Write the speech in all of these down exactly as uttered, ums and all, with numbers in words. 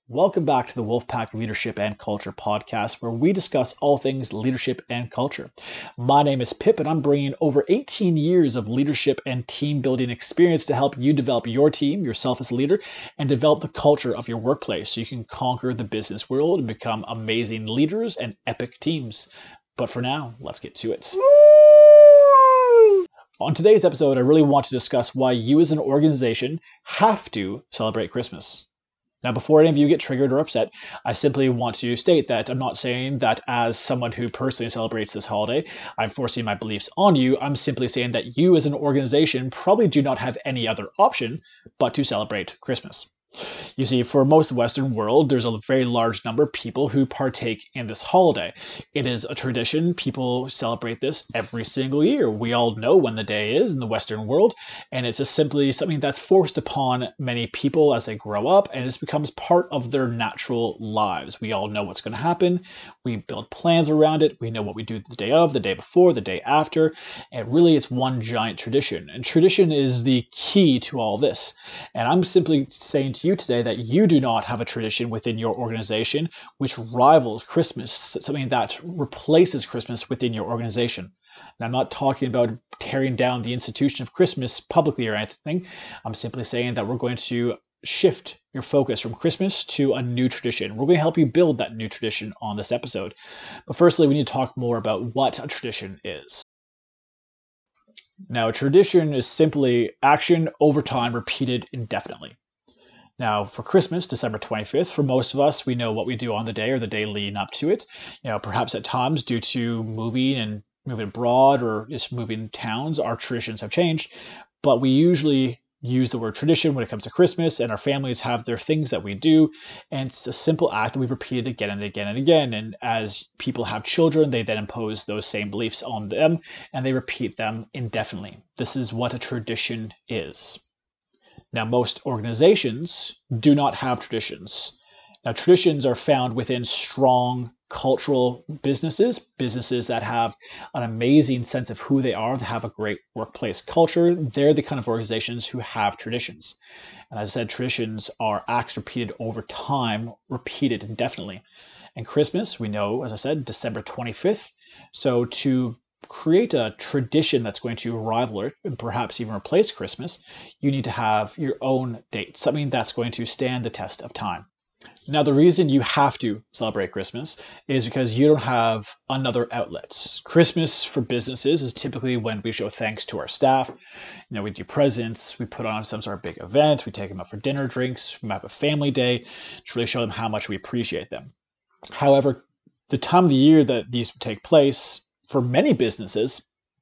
Welcome back to the Wolfpack Leadership and Culture podcast, where we discuss all things leadership and culture. My name is Pip, and I'm bringing over eighteen years of leadership and team building experience to help you develop your team, yourself as a leader, and develop the culture of your workplace so you can conquer the business world and become amazing leaders and epic teams. But for now, let's get to it. On today's episode, I really want to discuss why you as an organization have to celebrate Christmas. Now, before any of you get triggered or upset, I simply want to state that I'm not saying that as someone who personally celebrates this holiday, I'm forcing my beliefs on you. I'm simply saying that you as an organization probably do not have any other option but to celebrate Christmas. You see, for most of the Western world, there's a very large number of people who partake in this holiday. It is a tradition. People celebrate this every single year. We all know when the day is in the Western world, and it's just simply something that's forced upon many people as they grow up, and it becomes part of their natural lives. We all know what's going to happen. We build plans around it. We know what we do the day of, the day before, the day after, and really it's one giant tradition. And tradition is the key to all this. And I'm simply saying to you today that you do not have a tradition within your organization which rivals Christmas, something that replaces Christmas within your organization. And I'm not talking about tearing down the institution of Christmas publicly or anything. I'm simply saying that we're going to shift your focus from Christmas to a new tradition. We're going to help you build that new tradition on this episode. But firstly, we need to talk more about what a tradition is. Now, a tradition is simply action over time repeated indefinitely. Now, for Christmas, December twenty-fifth, for most of us, we know what we do on the day or the day leading up to it. You know, perhaps at times due to moving and moving abroad or just moving towns, our traditions have changed. But we usually use the word tradition when it comes to Christmas, and our families have their things that we do. And it's a simple act that we've repeated again and again and again. And as people have children, they then impose those same beliefs on them, and they repeat them indefinitely. This is what a tradition is. Now, most organizations do not have traditions. Now, traditions are found within strong cultural businesses, businesses that have an amazing sense of who they are, that have a great workplace culture. They're the kind of organizations who have traditions. And as I said, traditions are acts repeated over time, repeated indefinitely. And Christmas, we know, as I said, December twenty-fifth. So to create a tradition that's going to rival it and perhaps even replace Christmas, you need to have your own date, something that's going to stand the test of time. Now, the reason you have to celebrate Christmas is because you don't have another outlet. Christmas for businesses is typically when we show thanks to our staff. You know, we do presents, we put on some sort of big event, we take them out for dinner, drinks, we have a family day to really show them how much we appreciate them. However, the time of the year that these take place for many businesses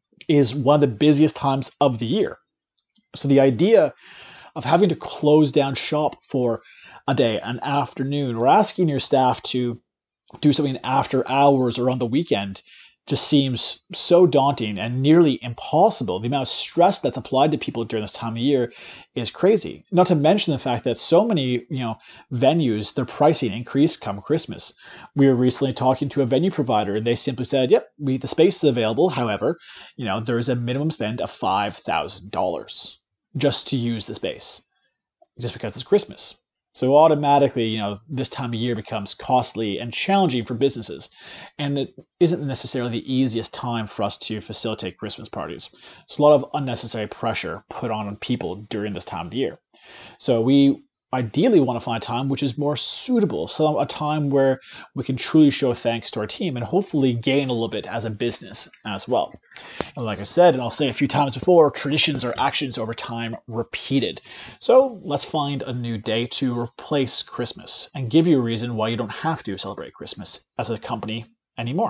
is one of the busiest times of the year. So the idea of having to close down shop for a day, an afternoon, or asking your staff to do something after hours or on the weekend just seems so daunting and nearly impossible. The amount of stress that's applied to people during this time of year is crazy. Not to mention the fact that so many, you know, venues, their pricing increased come Christmas. We were recently talking to a venue provider, and they simply said, "Yep, we the space is available. However, you know, there is a minimum spend of five thousand dollars just to use the space, just because it's Christmas." So automatically, you know, this time of year becomes costly and challenging for businesses. And it isn't necessarily the easiest time for us to facilitate Christmas parties. So a lot of unnecessary pressure put on people during this time of the year. So we ideally want to find a time which is more suitable, so a time where we can truly show thanks to our team and hopefully gain a little bit as a business as well. And like I said, and I'll say a few times before, traditions are actions over time repeated. So let's find a new day to replace Christmas and give you a reason why you don't have to celebrate Christmas as a company anymore.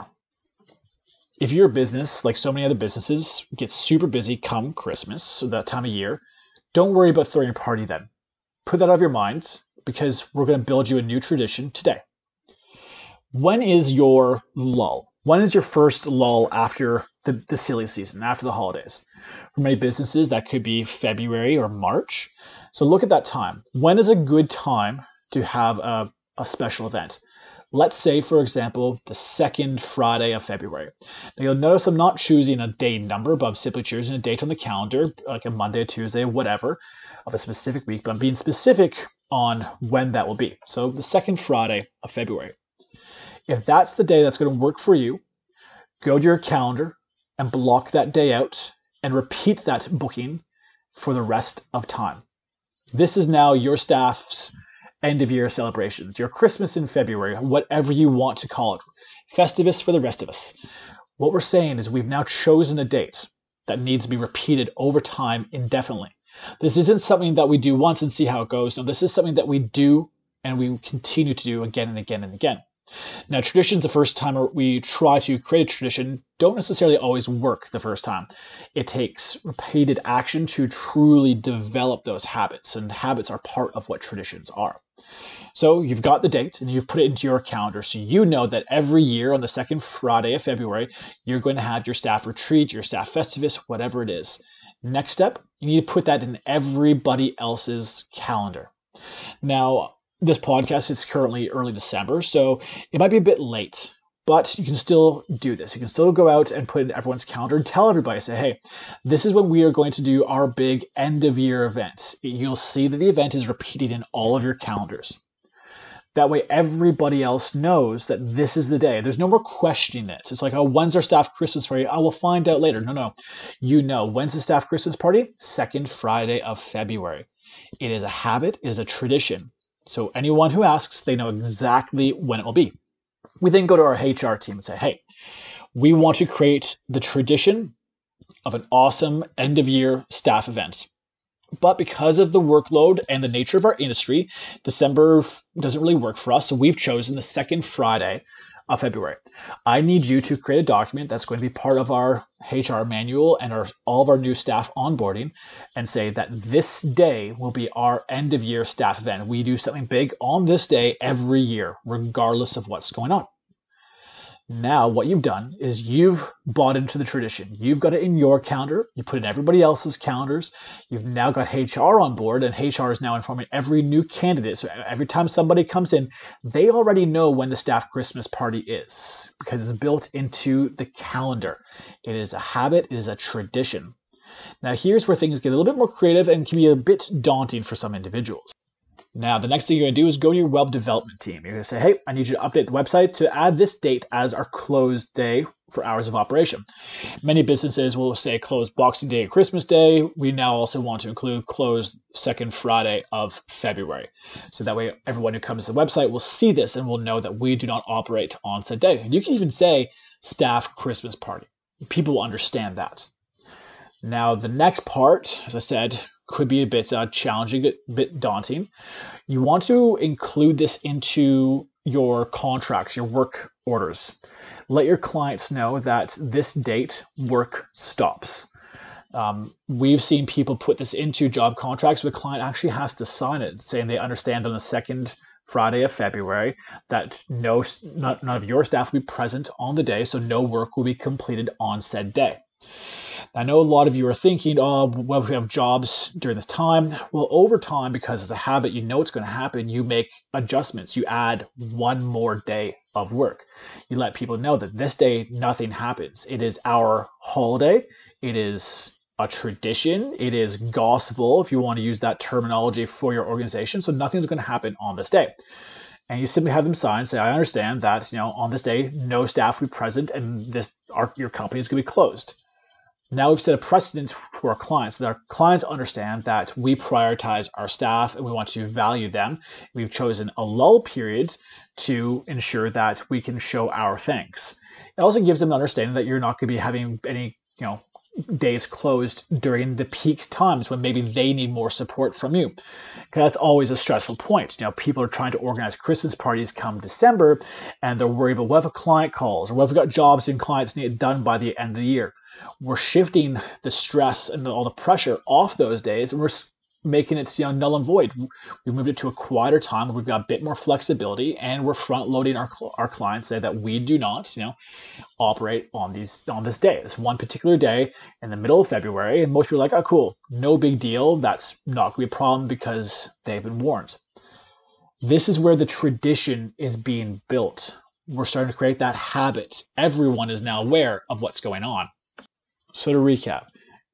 If your business, like so many other businesses, gets super busy come Christmas, so that time of year, don't worry about throwing a party then. Put that out of your mind, because we're going to build you a new tradition today. When is your lull? When is your first lull after the, the silly season, after the holidays? For many businesses, that could be February or March. So look at that time. When is a good time to have a, a special event? Let's say, for example, the second Friday of February. Now, you'll notice I'm not choosing a day number, but I'm simply choosing a date on the calendar, like a Monday, Tuesday, whatever, of a specific week. But I'm being specific on when that will be. So the second Friday of February. If that's the day that's going to work for you, go to your calendar and block that day out and repeat that booking for the rest of time. This is now your staff's end of year celebrations, your Christmas in February, whatever you want to call it. Festivus for the rest of us. What we're saying is we've now chosen a date that needs to be repeated over time indefinitely. This isn't something that we do once and see how it goes. No, this is something that we do and we continue to do again and again and again. Now, traditions, the first time we try to create a tradition, don't necessarily always work the first time. It takes repeated action to truly develop those habits, and habits are part of what traditions are. So you've got the date and you've put it into your calendar, so you know that every year on the second Friday of February, you're going to have your staff retreat, your staff festivus, whatever it is. Next step, you need to put that in everybody else's calendar. Now, this podcast is currently early December, so it might be a bit late, but you can still do this. You can still go out and put it in everyone's calendar and tell everybody, say, hey, this is when we are going to do our big end of year event. You'll see that the event is repeated in all of your calendars. That way, everybody else knows that this is the day. There's no more questioning it. It's like, oh, when's our staff Christmas party? I will find out later. No, no. You know, when's the staff Christmas party? Second Friday of February. It is a habit. It is a tradition. So anyone who asks, they know exactly when it will be. We then go to our H R team and say, hey, we want to create the tradition of an awesome end of year staff event. But because of the workload and the nature of our industry, December doesn't really work for us. So we've chosen the second Friday of February. I need you to create a document that's going to be part of our H R manual and our, all of our new staff onboarding, and say that this day will be our end of year staff event. We do something big on this day every year, regardless of what's going on. Now, what you've done is you've bought into the tradition. You've got it in your calendar. You put it in everybody else's calendars. You've now got H R on board, and H R is now informing every new candidate. So every time somebody comes in, they already know when the staff Christmas party is because it's built into the calendar. It is a habit. It is a tradition. Now, here's where things get a little bit more creative and can be a bit daunting for some individuals. Now, the next thing you're going to do is go to your web development team. You're going to say, hey, I need you to update the website to add this date as our closed day for hours of operation. Many businesses will say closed Boxing Day and Christmas Day. We now also want to include closed second Friday of February. So that way, everyone who comes to the website will see this and will know that we do not operate on said day. And you can even say staff Christmas party. People will understand that. Now, the next part, as I said, could be a bit uh, challenging, a bit daunting. You want to include this into your contracts, your work orders. Let your clients know that this date work stops. Um, we've seen people put this into job contracts where the client actually has to sign it, saying they understand on the second Friday of February that no, none of your staff will be present on the day, so no work will be completed on said day. I know a lot of you are thinking, oh, well, we have jobs during this time. Well, over time, because it's a habit, you know it's going to happen, you make adjustments. You add one more day of work. You let people know that this day, nothing happens. It is our holiday. It is a tradition. It is gospel, if you want to use that terminology for your organization. So nothing's going to happen on this day. And you simply have them sign, say, I understand that, you know, on this day, no staff will be present and this our, your company is going to be closed. Now we've set a precedent for our clients, so that our clients understand that we prioritize our staff and we want to value them. We've chosen a lull period to ensure that we can show our thanks. It also gives them an understanding that you're not going to be having any, you know, days closed during the peak times when maybe they need more support from you. Because that's always a stressful point. You know, people are trying to organize Christmas parties come December and they're worried about what if a client calls or what if we've got jobs and clients need it done by the end of the year. We're shifting the stress and all the pressure off those days, and we're making it, you know, null and void. We moved it to a quieter time where we've got a bit more flexibility, and we're front loading our our clients, say that we do not, you know, operate on these on this day, this one particular day in the middle of February. And most people are like, oh, cool, no big deal. That's not going to be a problem because they've been warned. This is where the tradition is being built. We're starting to create that habit. Everyone is now aware of what's going on. So to recap,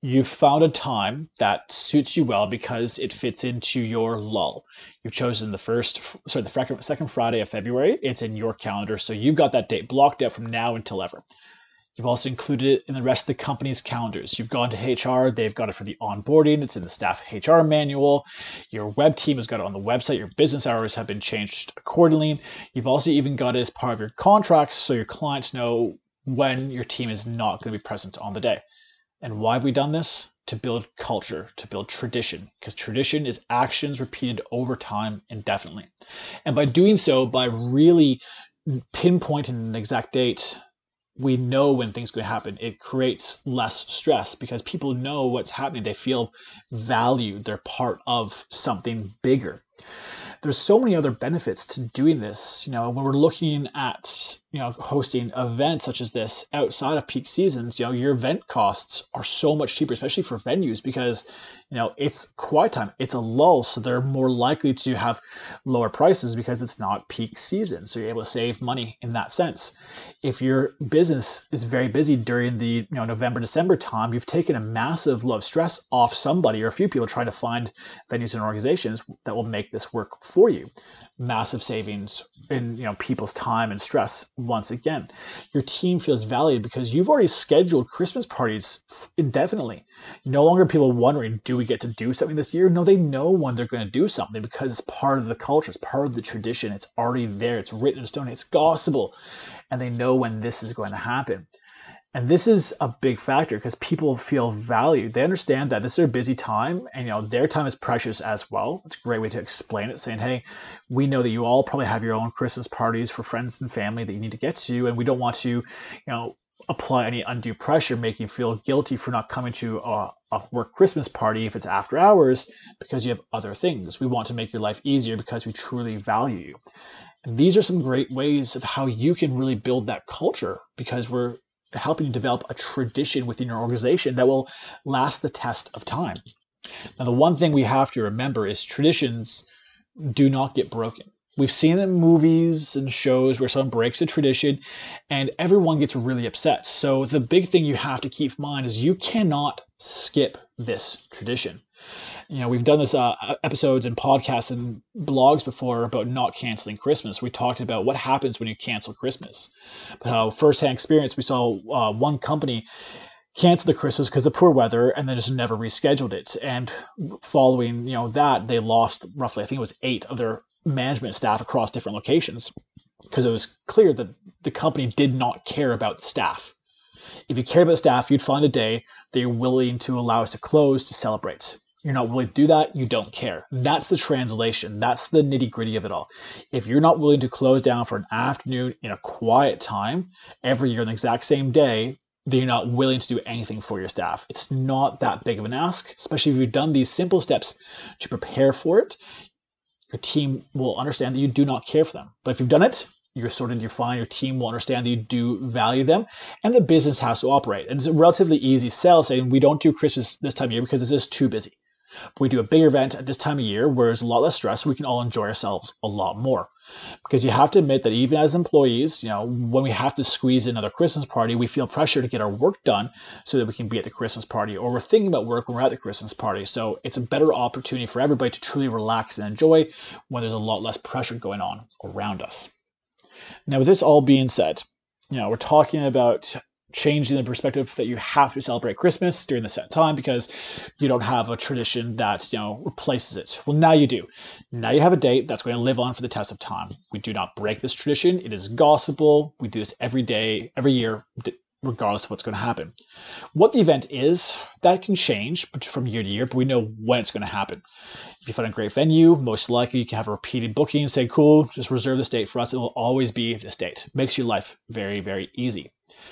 You've found a time that suits you well because it fits into your lull. You've chosen the first, sorry, the second Friday of February. It's in your calendar, so you've got that date blocked out from now until ever. You've also included it in the rest of the company's calendars. You've gone to H R, they've got it for the onboarding, it's in the staff H R manual. Your web team has got it on the website. Your business hours have been changed accordingly. You've also even got it as part of your contracts so your clients know when your team is not going to be present on the day. And why have we done this? To build culture, to build tradition, because tradition is actions repeated over time indefinitely. And by doing so, by really pinpointing an exact date, we know when things are going to happen. It creates less stress because people know what's happening. They feel valued. They're part of something bigger. There's so many other benefits to doing this. You know, when we're looking at, you know, hosting events such as this outside of peak seasons, you know, your event costs are so much cheaper, especially for venues, because, you know, it's quiet time. It's a lull, so they're more likely to have lower prices because it's not peak season. So you're able to save money in that sense. If your business is very busy during the, you know, November, December time, you've taken a massive load of stress off somebody or a few people trying to find venues and organizations that will make this work for you. Massive savings in, you know, people's time and stress. Once again, your team feels valued because you've already scheduled Christmas parties indefinitely. No longer people wondering, do we get to do something this year? No, they know when they're going to do something because it's part of the culture, it's part of the tradition, it's already there, it's written in stone, it's gospel, and they know when this is going to happen. And this is a big factor because people feel valued. They understand that this is their busy time and, you know, their time is precious as well. It's a great way to explain it, saying, hey, we know that you all probably have your own Christmas parties for friends and family that you need to get to, and we don't want to, you know, apply any undue pressure, making you feel guilty for not coming to a, a work Christmas party if it's after hours because you have other things. We want to make your life easier because we truly value you. And these are some great ways of how you can really build that culture, because we're helping you develop a tradition within your organization that will last the test of time. Now, the one thing we have to remember is traditions do not get broken. We've seen in movies and shows where someone breaks a tradition and everyone gets really upset. So the big thing you have to keep in mind is you cannot skip this tradition. You know, we've done this uh, episodes and podcasts and blogs before about not canceling Christmas. We talked about what happens when you cancel Christmas. But how firsthand experience, we saw uh, one company cancel the Christmas because of poor weather and then just never rescheduled it. And following, you know, that, they lost roughly, I think it was eight of their management staff across different locations because it was clear that the company did not care about the staff. If you cared about the staff, you'd find a day that you're willing to allow us to close to celebrate. You're not willing to do that, you don't care. That's the translation. That's the nitty gritty of it all. If you're not willing to close down for an afternoon in a quiet time every year on the exact same day, then you're not willing to do anything for your staff. It's not that big of an ask, especially if you've done these simple steps to prepare for it. Your team will understand that you do not care for them. But if you've done it, you're sorted, you're fine, your team will understand that you do value them, and the business has to operate. And it's a relatively easy sell saying we don't do Christmas this time of year because it's just too busy. We do a bigger event at this time of year where there's a lot less stress. We can all enjoy ourselves a lot more. Because you have to admit that even as employees, you know, when we have to squeeze in another Christmas party, we feel pressure to get our work done so that we can be at the Christmas party, or we're thinking about work when we're at the Christmas party. So it's a better opportunity for everybody to truly relax and enjoy when there's a lot less pressure going on around us. Now, with this all being said, you know, we're talking about changing the perspective that you have to celebrate Christmas during the set time because you don't have a tradition that, you know, replaces it. Well, now you do. Now you have a date that's going to live on for the test of time. We do not break this tradition. It is gospel. We do this every day, every year, regardless of what's going to happen. What the event is, that can change from year to year, but we know when it's going to happen. If you find a great venue, most likely you can have a repeated booking and say, cool, just reserve this date for us. It will always be this date. Makes your life very, very easy.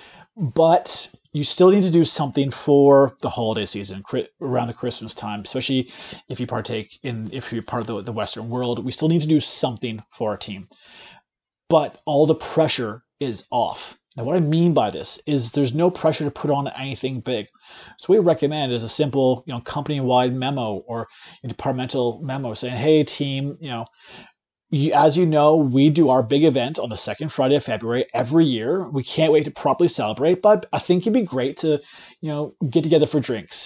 But you still need to do something for the holiday season around the Christmas time, especially if you partake in, if you're part of the, the Western world. We still need to do something for our team. But all the pressure is off. Now, what I mean by this is there's no pressure to put on anything big. So what we recommend is a simple, you know, company-wide memo or a departmental memo saying, hey, team, you know, You, as you know, we do our big event on the second Friday of February every year. We can't wait to properly celebrate, but I think it'd be great to, you know, get together for drinks.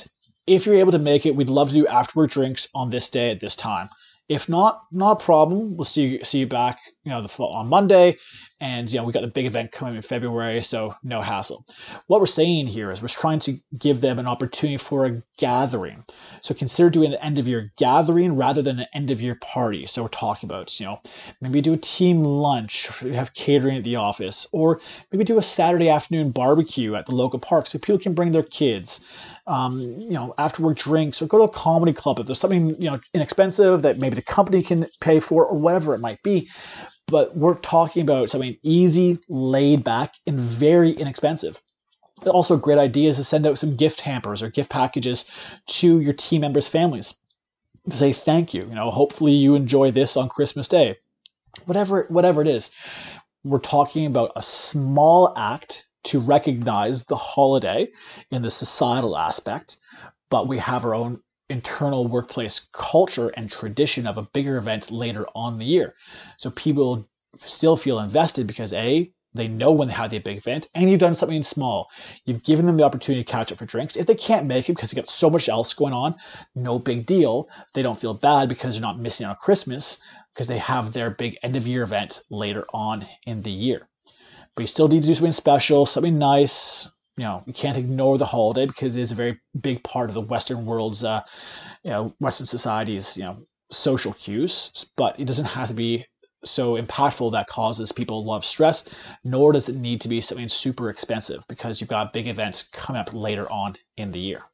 if you're able to make it, we'd love to do afterward drinks on this day at this time. If not, not a problem. We'll see you, see you back, you know, the on Monday, and you know we got the big event coming in February, so no hassle. What we're saying here is we're trying to give them an opportunity for a gathering. So consider doing an end of year gathering rather than an end of year party. So we're talking about, you know, maybe do a team lunch, have catering at the office, or maybe do a Saturday afternoon barbecue at the local park so people can bring their kids. Um, you know, after work drinks, or go to a comedy club if there's something, you know, inexpensive that maybe the company can pay for, or whatever it might be. But we're talking about something easy, laid back, and very inexpensive. Also, a great idea is to send out some gift hampers or gift packages to your team members' families to say thank you. You know, hopefully you enjoy this on Christmas Day. Whatever, whatever it is, we're talking about a small act to recognize the holiday in the societal aspect, but we have our own internal workplace culture and tradition of a bigger event later on in the year. So people still feel invested because A, they know when they have the big event, and you've done something small. You've given them the opportunity to catch up for drinks. If they can't make it because they got so much else going on, no big deal. They don't feel bad because they're not missing on Christmas because they have their big end of year event later on in the year. But you still need to do something special, something nice. You know, you can't ignore the holiday because it is a very big part of the Western world's, uh, you know, Western society's, you know, social cues. But it doesn't have to be so impactful that causes people a lot of stress, nor does it need to be something super expensive because you've got a big event coming up later on in the year.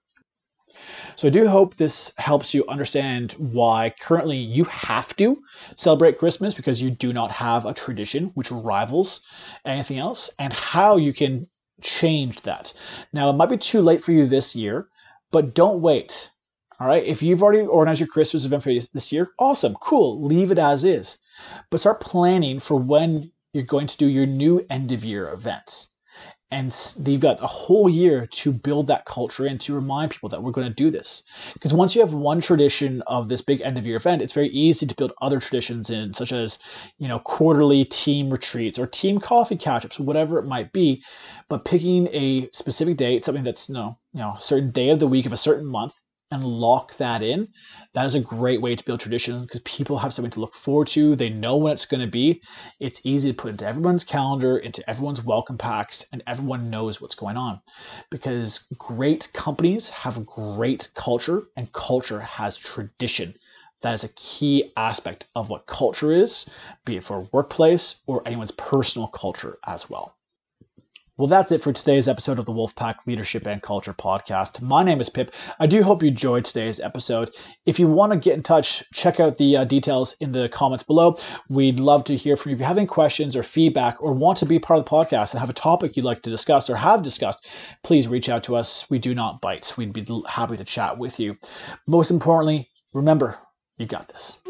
So I do hope this helps you understand why currently you have to celebrate Christmas because you do not have a tradition which rivals anything else, and how you can change that. Now, it might be too late for you this year, but don't wait. All right. If you've already organized your Christmas event for this year, awesome, cool. Leave it as is. But start planning for when you're going to do your new end of year events. And you've got a whole year to build that culture and to remind people that we're going to do this. Because once you have one tradition of this big end of year event, it's very easy to build other traditions in, such as, you know, quarterly team retreats or team coffee catch-ups, whatever it might be. But picking a specific date, something that's, you know, you know, a certain day of the week of a certain month, and lock that in, that is a great way to build tradition because people have something to look forward to. They know when it's going to be. It's easy to put into everyone's calendar, into everyone's welcome packs, and everyone knows what's going on. Because great companies have great culture, and culture has tradition. That is a key aspect of what culture is, be it for a workplace or anyone's personal culture as well. Well, that's it for today's episode of the Wolfpack Leadership and Culture Podcast. My name is Pip. I do hope you enjoyed today's episode. If you want to get in touch, check out the uh, details in the comments below. We'd love to hear from you. If you have any questions or feedback or want to be part of the podcast and have a topic you'd like to discuss or have discussed, please reach out to us. We do not bite. We'd be happy to chat with you. Most importantly, remember, you got this.